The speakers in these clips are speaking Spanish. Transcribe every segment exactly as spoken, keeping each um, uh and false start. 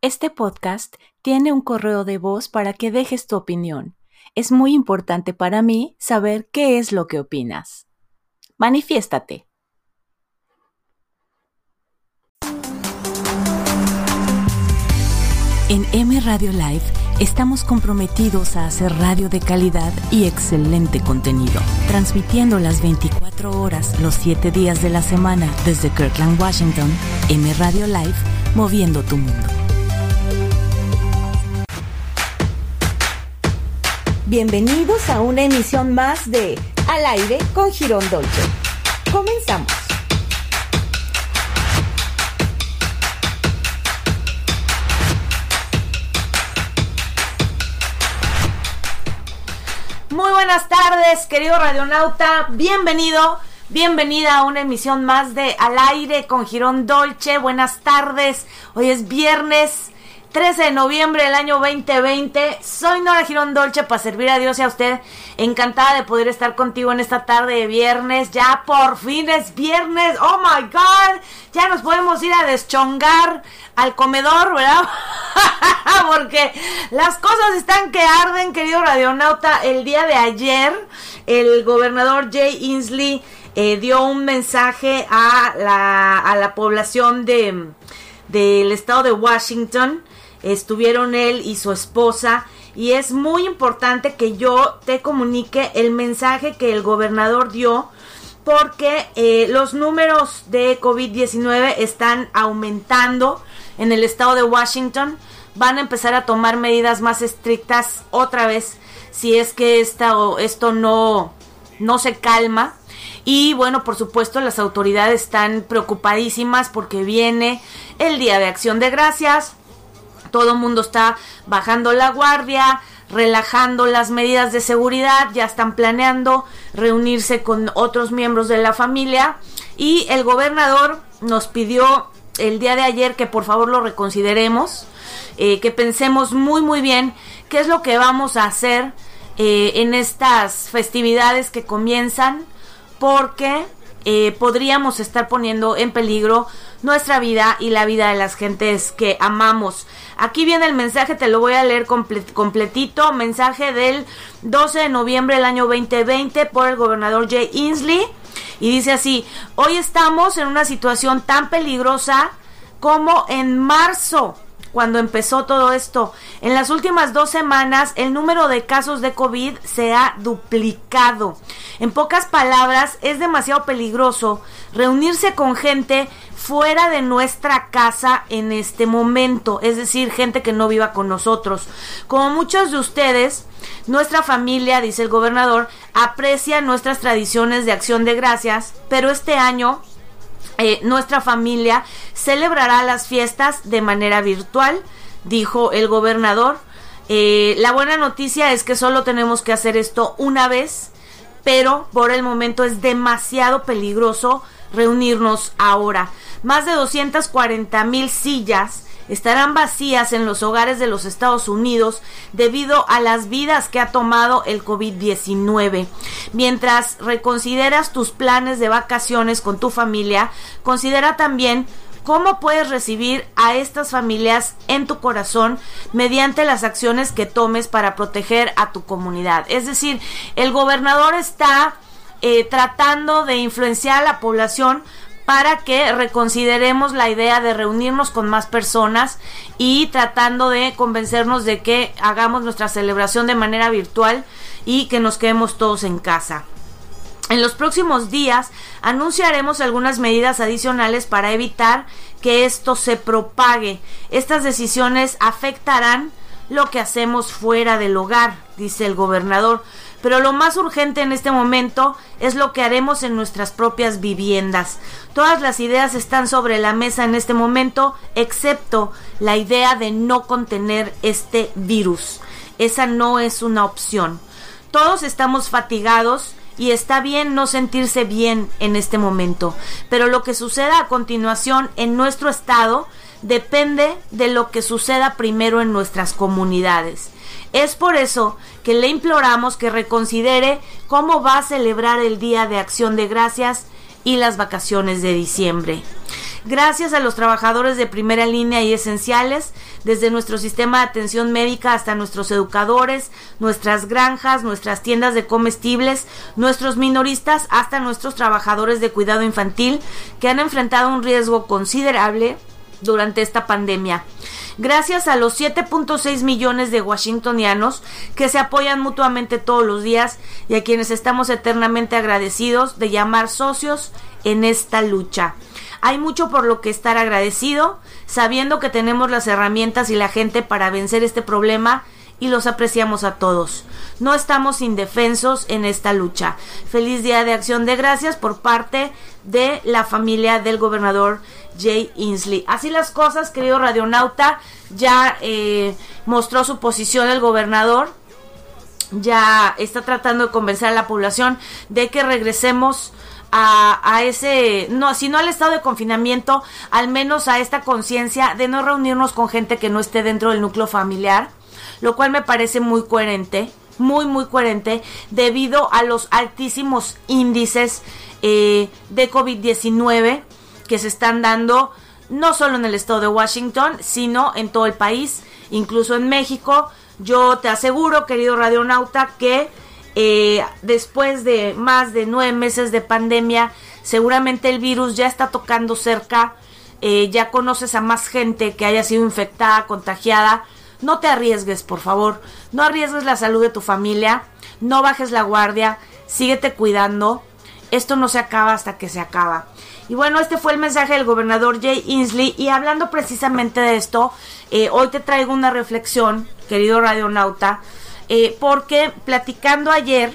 Este podcast tiene un correo de voz para que dejes tu opinión. Es muy importante para mí saber qué es lo que opinas. Manifiéstate. En M Radio Live estamos comprometidos a hacer radio de calidad y excelente contenido, transmitiendo las veinticuatro horas, los siete días de la semana desde Kirkland, Washington. M Radio Live, moviendo tu mundo. Bienvenidos a una emisión más de Al Aire con Girón Dolce. Comenzamos. Muy buenas tardes, querido radionauta. Bienvenido, bienvenida a una emisión más de Al Aire con Girón Dolce. Buenas tardes. Hoy es viernes trece de noviembre del año veinte veinte. Soy Nora Girón Dolce para servir a Dios y a usted. Encantada de poder estar contigo en esta tarde de viernes. Ya por fin es viernes. Oh my God. Ya nos podemos ir a deschongar al comedor, ¿verdad? Porque las cosas están que arden, querido radionauta. El día de ayer, el gobernador Jay Inslee eh, dio un mensaje a la, a la población de, del estado de Washington. Estuvieron él y su esposa, y es muy importante que yo te comunique el mensaje que el gobernador dio, porque eh, los números de COVID diecinueve están aumentando en el estado de Washington. Van a empezar a tomar medidas más estrictas otra vez si es que esta, o esto no, no se calma. Y bueno, por supuesto, las autoridades están preocupadísimas porque viene el Día de Acción de Gracias. Todo el mundo está bajando la guardia, relajando las medidas de seguridad, ya están planeando reunirse con otros miembros de la familia. Y el gobernador nos pidió el día de ayer que por favor lo reconsideremos, eh, que pensemos muy muy bien qué es lo que vamos a hacer eh, en estas festividades que comienzan, porque eh, podríamos estar poniendo en peligro nuestra vida y la vida de las gentes que amamos. Aquí viene el mensaje, te lo voy a leer comple- completito. Mensaje del doce de noviembre del año veinte veinte por el gobernador Jay Inslee. Y dice así: hoy estamos en una situación tan peligrosa como en marzo, cuando empezó todo esto. En las últimas dos semanas, el número de casos de COVID se ha duplicado. En pocas palabras, es demasiado peligroso reunirse con gente fuera de nuestra casa en este momento, es decir, gente que no viva con nosotros. Como muchos de ustedes, nuestra familia, dice el gobernador, aprecia nuestras tradiciones de acción de gracias, pero este año eh, nuestra familia celebrará las fiestas de manera virtual, dijo el gobernador. Eh, la buena noticia es que solo tenemos que hacer esto una vez, pero por el momento es demasiado peligroso reunirnos ahora. Más de doscientas cuarenta mil sillas estarán vacías en los hogares de los Estados Unidos debido a las vidas que ha tomado el COVID diecinueve. Mientras reconsideras tus planes de vacaciones con tu familia, considera también cómo puedes recibir a estas familias en tu corazón mediante las acciones que tomes para proteger a tu comunidad. Es decir, el gobernador está eh, tratando de influenciar a la población para que reconsideremos la idea de reunirnos con más personas y tratando de convencernos de que hagamos nuestra celebración de manera virtual y que nos quedemos todos en casa. En los próximos días anunciaremos algunas medidas adicionales para evitar que esto se propague. Estas decisiones afectarán lo que hacemos fuera del hogar, dice el gobernador, pero lo más urgente en este momento es lo que haremos en nuestras propias viviendas. Todas las ideas están sobre la mesa en este momento, excepto la idea de no contener este virus. Esa no es una opción. Todos estamos fatigados y está bien no sentirse bien en este momento, pero lo que suceda a continuación en nuestro estado depende de lo que suceda primero en nuestras comunidades. Es por eso que le imploramos que reconsidere cómo va a celebrar el Día de Acción de Gracias y las vacaciones de diciembre. Gracias a los trabajadores de primera línea y esenciales, desde nuestro sistema de atención médica hasta nuestros educadores, nuestras granjas, nuestras tiendas de comestibles, nuestros minoristas, hasta nuestros trabajadores de cuidado infantil, que han enfrentado un riesgo considerable durante esta pandemia. Gracias a los siete punto seis millones de washingtonianos que se apoyan mutuamente todos los días y a quienes estamos eternamente agradecidos de llamar socios en esta lucha. Hay mucho por lo que estar agradecido, sabiendo que tenemos las herramientas y la gente para vencer este problema y los apreciamos a todos. No estamos indefensos en esta lucha. Feliz Día de Acción de Gracias por parte de la familia del gobernador Jay Inslee. Así las cosas, querido radionauta, ya eh, mostró su posición el gobernador, ya está tratando de convencer a la población de que regresemos a, a ese, no, si no al estado de confinamiento, al menos a esta conciencia de no reunirnos con gente que no esté dentro del núcleo familiar, lo cual me parece muy coherente, muy muy coherente, debido a los altísimos índices eh, de covid diecinueve que se están dando no solo en el estado de Washington, sino en todo el país, incluso en México. Yo te aseguro, querido radionauta, que eh, después de más de nueve meses de pandemia, seguramente el virus ya está tocando cerca, eh, ya conoces a más gente que haya sido infectada, contagiada. No te arriesgues, por favor, no arriesgues la salud de tu familia, no bajes la guardia, síguete cuidando, esto no se acaba hasta que se acaba. Y bueno, este fue el mensaje del gobernador Jay Inslee, y hablando precisamente de esto, eh, hoy te traigo una reflexión, querido radionauta, eh, porque platicando ayer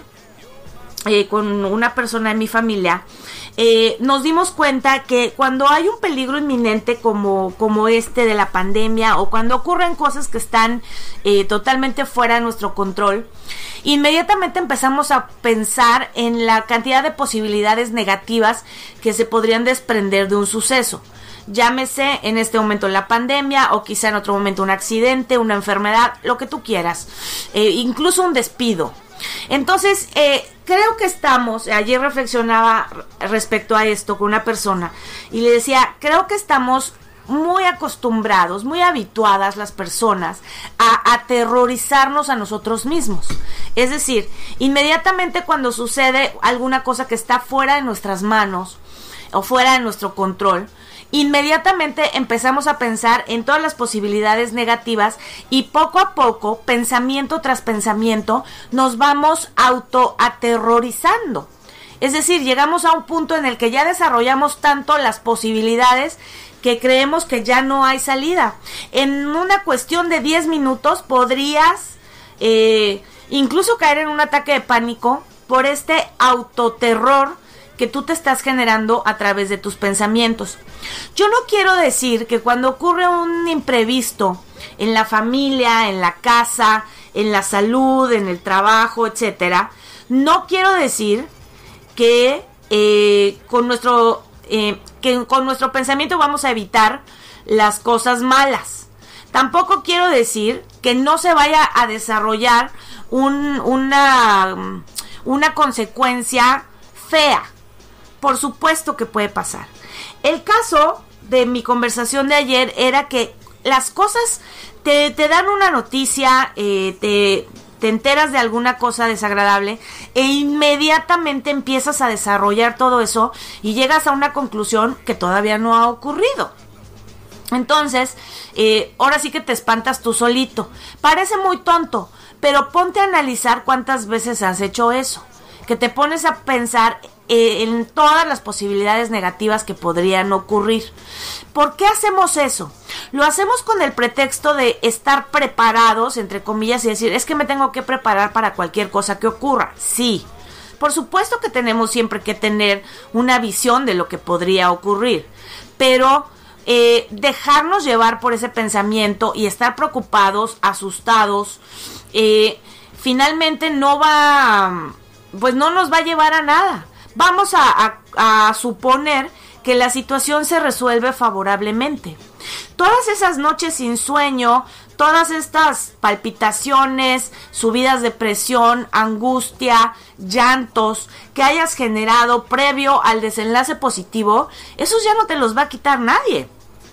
eh, con una persona de mi familia, eh, nos dimos cuenta que cuando hay un peligro inminente como, como este de la pandemia, o cuando ocurren cosas que están eh, totalmente fuera de nuestro control, inmediatamente empezamos a pensar en la cantidad de posibilidades negativas que se podrían desprender de un suceso. Llámese en este momento la pandemia, o quizá en otro momento un accidente, una enfermedad, lo que tú quieras, eh, incluso un despido. Entonces, eh, creo que estamos, ayer reflexionaba respecto a esto con una persona y le decía, creo que estamos muy acostumbrados, muy habituadas las personas a aterrorizarnos a nosotros mismos. Es decir, inmediatamente cuando sucede alguna cosa que está fuera de nuestras manos o fuera de nuestro control, inmediatamente empezamos a pensar en todas las posibilidades negativas, y poco a poco, pensamiento tras pensamiento, nos vamos autoaterrorizando. Es decir, llegamos a un punto en el que ya desarrollamos tanto las posibilidades que creemos que ya no hay salida. En una cuestión de diez minutos podrías eh, incluso caer en un ataque de pánico por este autoterror que tú te estás generando a través de tus pensamientos. Yo no quiero decir que cuando ocurre un imprevisto en la familia, en la casa, en la salud, en el trabajo, etcétera, no quiero decir que eh, con nuestro eh, que con nuestro pensamiento vamos a evitar las cosas malas. Tampoco quiero decir que no se vaya a desarrollar un, una una consecuencia fea. Por supuesto que puede pasar. El caso de mi conversación de ayer era que las cosas te, te dan una noticia, eh, te, te enteras de alguna cosa desagradable e inmediatamente empiezas a desarrollar todo eso y llegas a una conclusión que todavía no ha ocurrido. Entonces, eh, ahora sí que te espantas tú solito. Parece muy tonto, pero ponte a analizar cuántas veces has hecho eso, que te pones a pensar eh, en todas las posibilidades negativas que podrían ocurrir. ¿Por qué hacemos eso? Lo hacemos con el pretexto de estar preparados, entre comillas, y decir, es que me tengo que preparar para cualquier cosa que ocurra. Sí, por supuesto que tenemos siempre que tener una visión de lo que podría ocurrir, pero eh, dejarnos llevar por ese pensamiento y estar preocupados, asustados, eh, finalmente no va, pues no nos va a llevar a nada. Vamos a, a, a suponer que la situación se resuelve favorablemente. Todas esas noches sin sueño, todas estas palpitaciones, subidas de presión, angustia, llantos que hayas generado previo al desenlace positivo, esos ya no te los va a quitar nadie.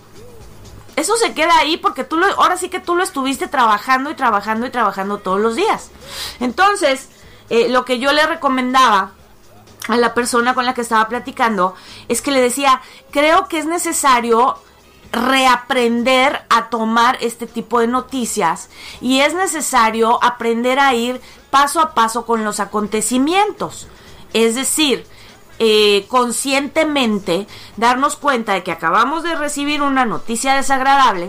Eso se queda ahí porque tú lo, ahora sí que tú lo estuviste trabajando y trabajando y trabajando todos los días. Entonces, eh, lo que yo le recomendaba a la persona con la que estaba platicando es que le decía, creo que es necesario reaprender a tomar este tipo de noticias y es necesario aprender a ir paso a paso con los acontecimientos. Es decir, eh, conscientemente darnos cuenta de que acabamos de recibir una noticia desagradable,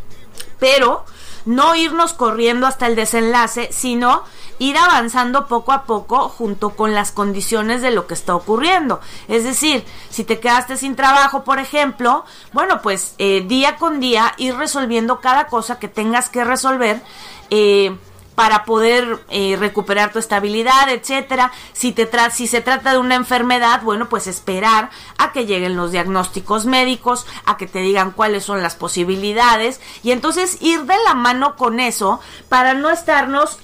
pero no irnos corriendo hasta el desenlace, sino ir avanzando poco a poco junto con las condiciones de lo que está ocurriendo. Es decir, si te quedaste sin trabajo, por ejemplo, bueno, pues eh, día con día ir resolviendo cada cosa que tengas que resolver eh, para poder eh, recuperar tu estabilidad, etcétera. Si te tra- si se trata de una enfermedad, bueno, pues esperar a que lleguen los diagnósticos médicos, a que te digan cuáles son las posibilidades, y entonces ir de la mano con eso para no estarnos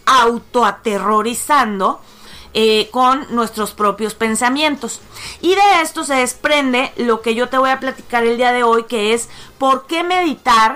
autoaterrorizando eh, con nuestros propios pensamientos. Y de esto se desprende lo que yo te voy a platicar el día de hoy, que es por qué meditar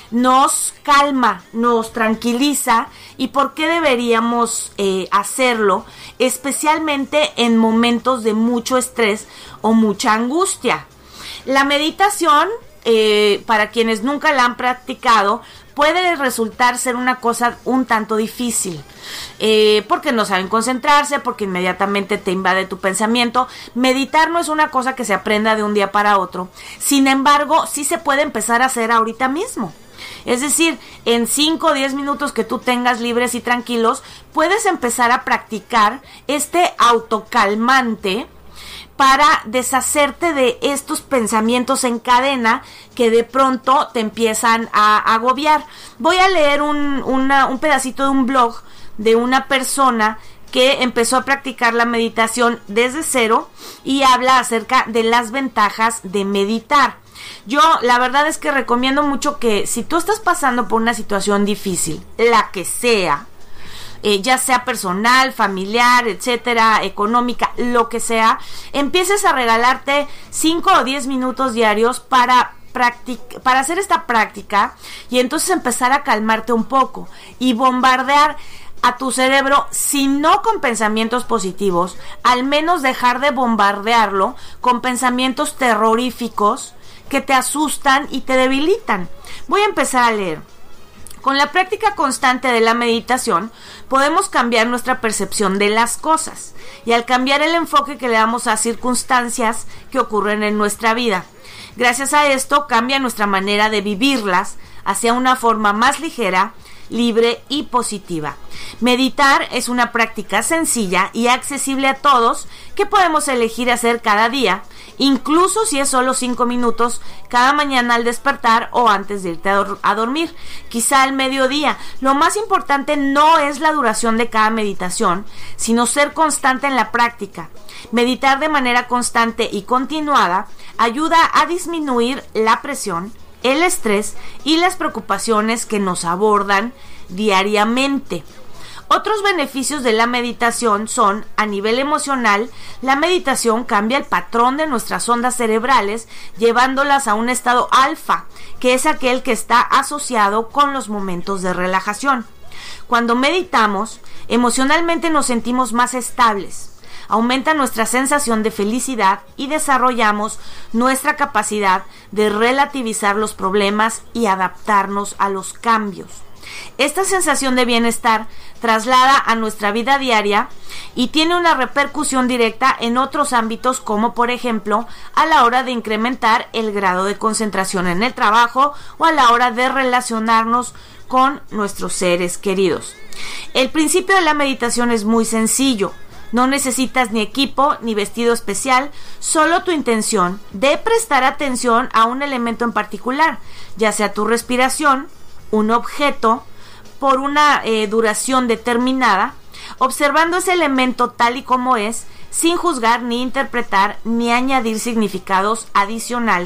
nos calma, nos tranquiliza y por qué deberíamos eh, hacerlo, especialmente en momentos de mucho estrés o mucha angustia. La meditación, eh, para quienes nunca la han practicado, puede resultar ser una cosa un tanto difícil, eh, porque no saben concentrarse, porque inmediatamente te invade tu pensamiento. Meditar no es una cosa que se aprenda de un día para otro, sin embargo, sí se puede empezar a hacer ahorita mismo. Es decir, en cinco o diez minutos que tú tengas libres y tranquilos, puedes empezar a practicar este autocalmante para deshacerte de estos pensamientos en cadena que de pronto te empiezan a agobiar. Voy a leer un, una, un pedacito de un blog de una persona que empezó a practicar la meditación desde cero y habla acerca de las ventajas de meditar. Yo la verdad es que recomiendo mucho que si tú estás pasando por una situación difícil, la que sea, eh, ya sea personal, familiar, etcétera, económica, lo que sea, empieces a regalarte cinco o diez minutos diarios para practic- para hacer esta práctica y entonces empezar a calmarte un poco y bombardear a tu cerebro, si no con pensamientos positivos, al menos dejar de bombardearlo con pensamientos terroríficos que te asustan y te debilitan. Voy a empezar a leer. Con la práctica constante de la meditación, podemos cambiar nuestra percepción de las cosas y al cambiar el enfoque que le damos a circunstancias que ocurren en nuestra vida. Gracias a esto, cambia nuestra manera de vivirlas hacia una forma más ligera, libre y positiva. Meditar es una práctica sencilla y accesible a todos que podemos elegir hacer cada día, incluso si es solo cinco minutos cada mañana al despertar o antes de irte a, dor- a dormir, quizá al mediodía. Lo más importante no es la duración de cada meditación, sino ser constante en la práctica. Meditar de manera constante y continuada ayuda a disminuir la presión, el estrés y las preocupaciones que nos abordan diariamente. Otros beneficios de la meditación son, a nivel emocional, la meditación cambia el patrón de nuestras ondas cerebrales, llevándolas a un estado alfa, que es aquel que está asociado con los momentos de relajación. Cuando meditamos, emocionalmente nos sentimos más estables. Aumenta nuestra sensación de felicidad y desarrollamos nuestra capacidad de relativizar los problemas y adaptarnos a los cambios. Esta sensación de bienestar traslada a nuestra vida diaria y tiene una repercusión directa en otros ámbitos, como por ejemplo a la hora de incrementar el grado de concentración en el trabajo o a la hora de relacionarnos con nuestros seres queridos. El principio de la meditación es muy sencillo. No necesitas ni equipo ni vestido especial, solo tu intención de prestar atención a un elemento en particular, ya sea tu respiración, un objeto, por una eh, duración determinada, observando ese elemento tal y como es, sin juzgar ni interpretar ni añadir significados adicionales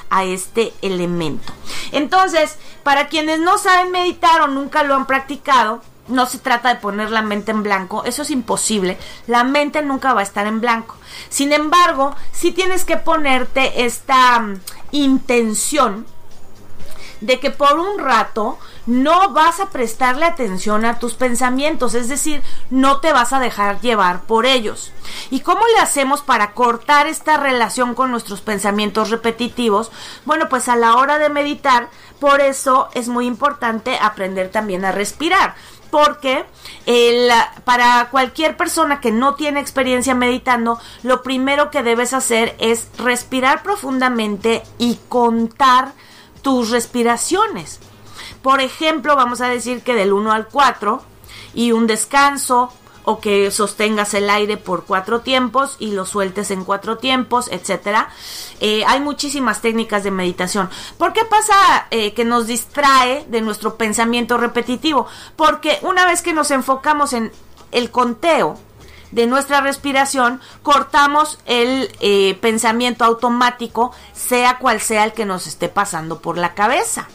a este elemento. Entonces, para quienes no saben meditar o nunca lo han practicado, no se trata de poner la mente en blanco, eso es imposible, la mente nunca va a estar en blanco. Sin embargo, sí tienes que ponerte esta um, intención de que por un rato no vas a prestarle atención a tus pensamientos, es decir, no te vas a dejar llevar por ellos. ¿Y cómo le hacemos para cortar esta relación con nuestros pensamientos repetitivos? Bueno, pues a la hora de meditar, por eso es muy importante aprender también a respirar. Porque el, para cualquier persona que no tiene experiencia meditando, lo primero que debes hacer es respirar profundamente y contar tus respiraciones. Por ejemplo, vamos a decir que del uno al cuatro y un descanso, o que sostengas el aire por cuatro tiempos y lo sueltes en cuatro tiempos, etcétera. Eh, hay muchísimas técnicas de meditación. ¿Por qué pasa eh, que nos distrae de nuestro pensamiento repetitivo? Porque una vez que nos enfocamos en el conteo de nuestra respiración, cortamos el eh, pensamiento automático, sea cual sea el que nos esté pasando por la cabeza.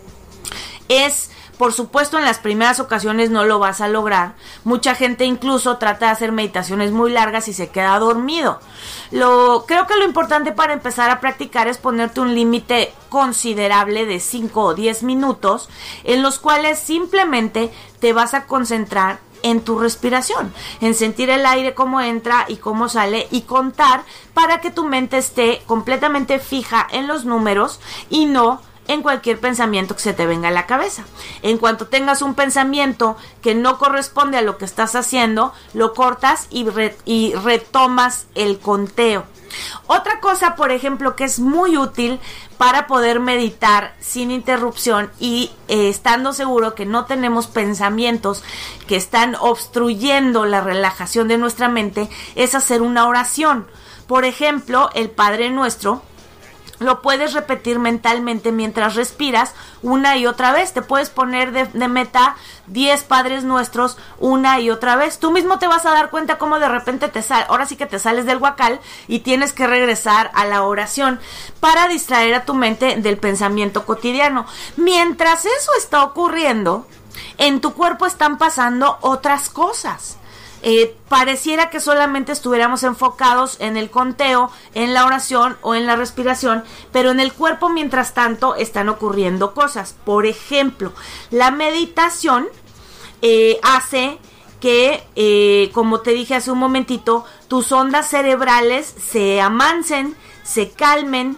Es... Por supuesto, en las primeras ocasiones no lo vas a lograr. Mucha gente incluso trata de hacer meditaciones muy largas y se queda dormido. Lo, creo que lo importante para empezar a practicar es ponerte un límite considerable de cinco o diez minutos en los cuales simplemente te vas a concentrar en tu respiración, en sentir el aire cómo entra y cómo sale y contar para que tu mente esté completamente fija en los números y no en cualquier pensamiento que se te venga a la cabeza. En cuanto tengas un pensamiento que no corresponde a lo que estás haciendo, lo cortas y, re- y retomas el conteo. Otra cosa, por ejemplo, que es muy útil para poder meditar sin interrupción y eh, estando seguro que no tenemos pensamientos que están obstruyendo la relajación de nuestra mente, es hacer una oración. Por ejemplo, el Padre Nuestro lo puedes repetir mentalmente mientras respiras una y otra vez. Te puedes poner de, de meta diez Padres Nuestros una y otra vez. Tú mismo te vas a dar cuenta cómo de repente te sale, ahora sí que te sales del huacal y tienes que regresar a la oración para distraer a tu mente del pensamiento cotidiano. Mientras eso está ocurriendo, en tu cuerpo están pasando otras cosas. Eh, pareciera que solamente estuviéramos enfocados en el conteo, en la oración o en la respiración, pero en el cuerpo mientras tanto están ocurriendo cosas. Por ejemplo, la meditación eh, hace que, eh, como te dije hace un momentito, tus ondas cerebrales se amansen, se calmen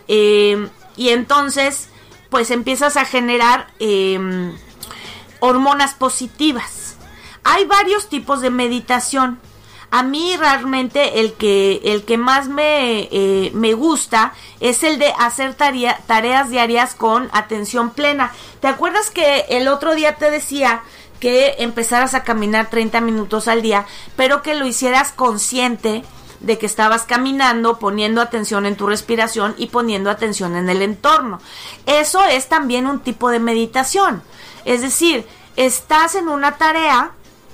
eh, y entonces pues empiezas a generar eh, hormonas positivas. Hay varios tipos de meditación. A mí realmente el que, el que más me, eh, me gusta es el de hacer tarea, tareas diarias con atención plena. ¿Te acuerdas que el otro día te decía que empezaras a caminar treinta minutos al día, pero que lo hicieras consciente de que estabas caminando, poniendo atención en tu respiración y poniendo atención en el entorno? Eso es también un tipo de meditación. Es decir, estás en una tarea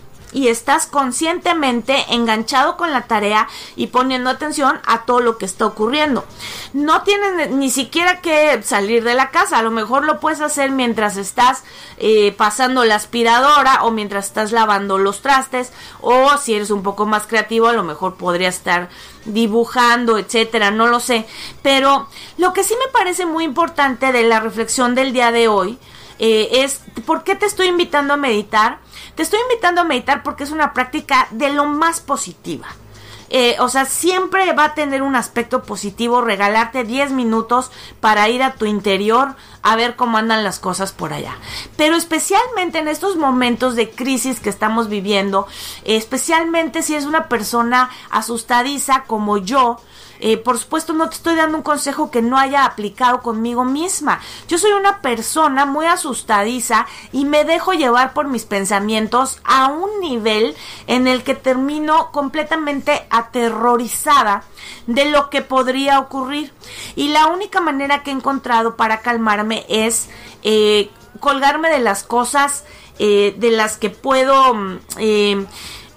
y estás conscientemente enganchado con la tarea y poniendo atención a todo lo que está ocurriendo. No tienes ni siquiera que salir de la casa. A lo mejor lo puedes hacer mientras estás eh, pasando la aspiradora o mientras estás lavando los trastes, o si eres un poco más creativo, a lo mejor podrías estar dibujando, etcétera, no lo sé. Pero lo que sí me parece muy importante de la reflexión del día de hoy eh, es ¿por qué te estoy invitando a meditar? Te estoy invitando a meditar porque es una práctica de lo más positiva. Eh, o sea, siempre va a tener un aspecto positivo regalarte diez minutos para ir a tu interior a ver cómo andan las cosas por allá. Pero especialmente en estos momentos de crisis que estamos viviendo, eh, especialmente si es una persona asustadiza como yo, Eh, por supuesto no te estoy dando un consejo que no haya aplicado conmigo misma. Yo soy una persona muy asustadiza y me dejo llevar por mis pensamientos a un nivel en el que termino completamente aterrorizada de lo que podría ocurrir. Y la única manera que he encontrado para calmarme es eh, colgarme de las cosas eh, de las que puedo... Eh,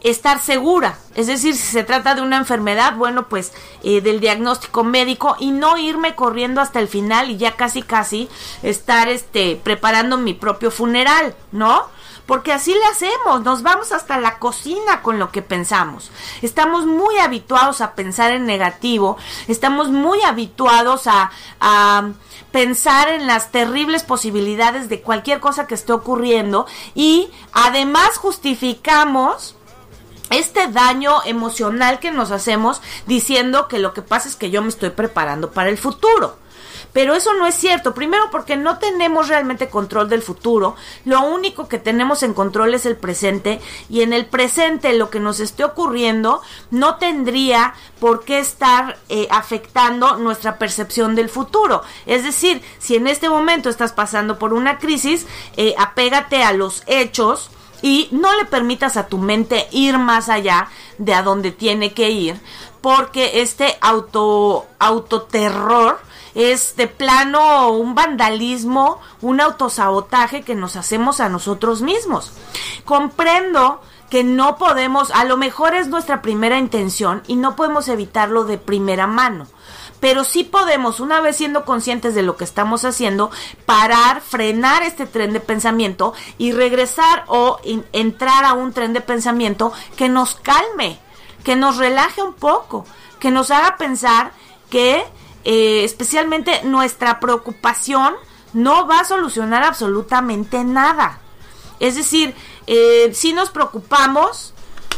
estar segura, es decir, si se trata de una enfermedad, bueno, pues eh, del diagnóstico médico, y no irme corriendo hasta el final y ya casi casi estar este preparando mi propio funeral, ¿no? Porque así le hacemos, nos vamos hasta la cocina con lo que pensamos. Estamos muy habituados a pensar en negativo, estamos muy habituados a, a pensar en las terribles posibilidades de cualquier cosa que esté ocurriendo, y además justificamos este daño emocional que nos hacemos diciendo que lo que pasa es que yo me estoy preparando para el futuro. Pero eso no es cierto, primero porque no tenemos realmente control del futuro, lo único que tenemos en control es el presente, y en el presente lo que nos esté ocurriendo no tendría por qué estar eh, afectando nuestra percepción del futuro. Es decir, si en este momento estás pasando por una crisis, eh, apégate a los hechos y no le permitas a tu mente ir más allá de a donde tiene que ir, porque este auto autoterror es de plano un vandalismo, un autosabotaje que nos hacemos a nosotros mismos. Comprendo que no podemos, a lo mejor es nuestra primera intención y no podemos evitarlo de primera mano, pero sí podemos, una vez siendo conscientes de lo que estamos haciendo, parar, frenar este tren de pensamiento y regresar o in, entrar a un tren de pensamiento que nos calme, que nos relaje un poco, que nos haga pensar que Eh, especialmente nuestra preocupación no va a solucionar absolutamente nada. Es decir, eh, sí nos preocupamos,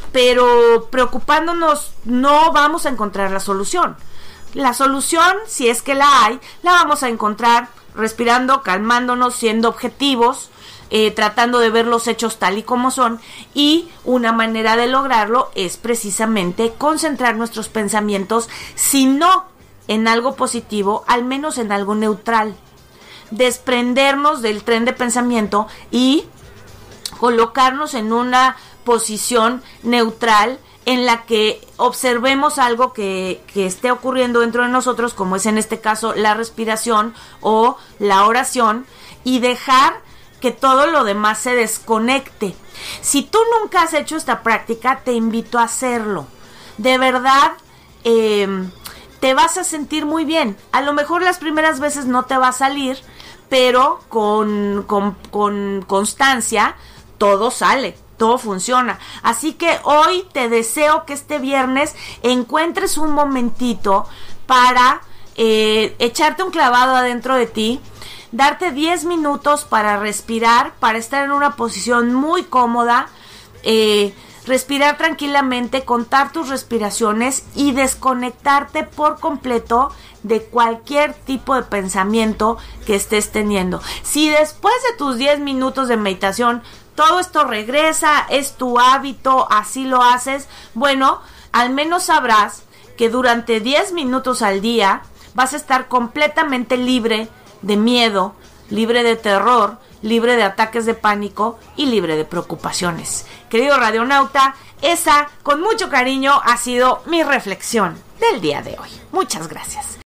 pero preocupándonos no vamos a encontrar la solución. La solución, si es que la hay, la vamos a encontrar respirando, calmándonos, siendo objetivos, eh, tratando de ver los hechos tal y como son, y una manera de lograrlo es precisamente concentrar nuestros pensamientos, si no en algo positivo, al menos en algo neutral. Desprendernos del tren de pensamiento y colocarnos en una posición neutral en la que observemos algo que, que esté ocurriendo dentro de nosotros, como es en este caso la respiración o la oración, y dejar que todo lo demás se desconecte. Si tú nunca has hecho esta práctica, te invito a hacerlo. De verdad, eh, te vas a sentir muy bien. A lo mejor las primeras veces no te va a salir, pero con, con, con constancia todo sale, todo funciona. Así que hoy te deseo que este viernes encuentres un momentito para eh, echarte un clavado adentro de ti, darte diez minutos para respirar, para estar en una posición muy cómoda, eh, respirar tranquilamente, contar tus respiraciones y desconectarte por completo de cualquier tipo de pensamiento que estés teniendo. Si después de tus diez minutos de meditación todo esto regresa, es tu hábito, así lo haces, bueno, al menos sabrás que durante diez minutos al día vas a estar completamente libre de miedo, libre de terror, libre de ataques de pánico y libre de preocupaciones. Querido radionauta, esa, con mucho cariño, ha sido mi reflexión del día de hoy. Muchas gracias.